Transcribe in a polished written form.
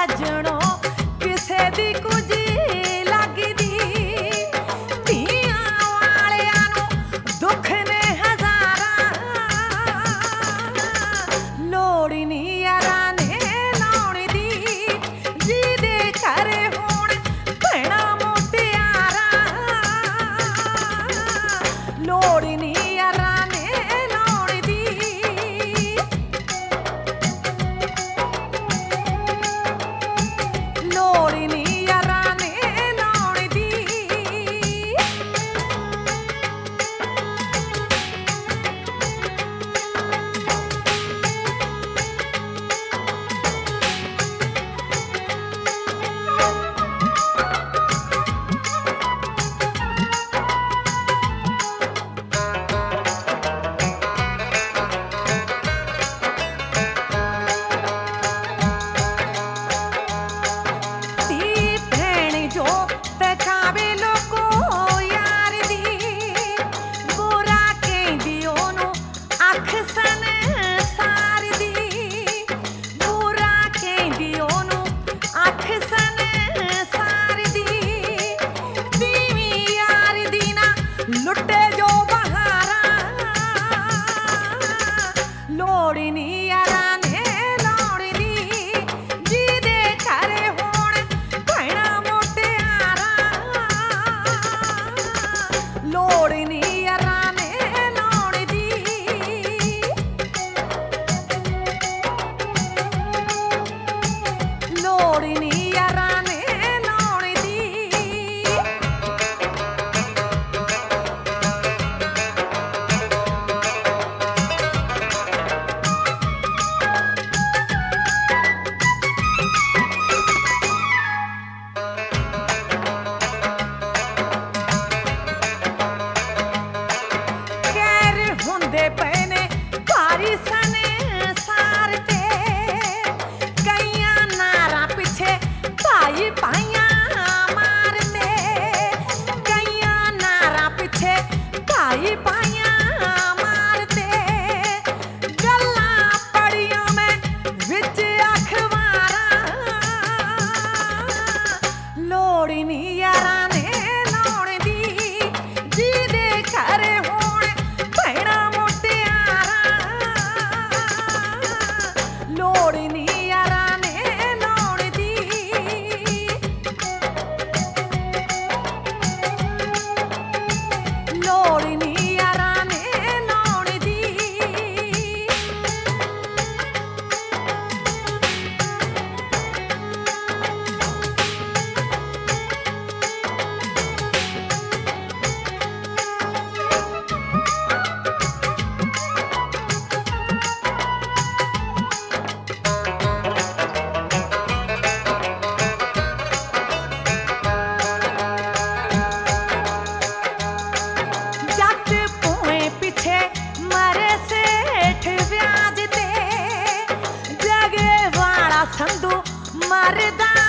साजणो किसे दी कुछ लगदी धीआं वालियां नूं दुख ने हज़ारां लोड़ नहीं यारां ने लाउण दी जिहदे घर होण भैणां मुटियारां लोड़ नहीं यारां ने लाउण दी लोड़ नहीं यारां ने लाउण दी धी भैण जो तकावे लोको यार दी बुरा कहंदी ओनू अख संसार दी बुरा कहंदी ओनू अख संसार दी दीवी यार दी ना लुटे जो बहारां लोड़ नहीं यारां ने लाउण दी जिहदे घर होण भैणां मुटियारां लोड़ नहीं यारां ने लाउण दी लोड़ नहीं यारां ने लाउण दी कैर हुंदे पए ने भारी संसार ते कईयां नारां पिछे भाई भाइयां मारते कईयां नारां पिछे भाई भाइयां मारते गल्लां पढ़ियां मैं विच अखबारां लोड़ नहीं यारां ने लाउण दी जिहदे घर होण भैणां मुटियारां लोड़ नहीं यारां ने लाउण दी लोड़ नहीं यारां ने लाउण दी जट भूए पिछे मरे सेठ ब्याज ते जगे वाला संधू मरदा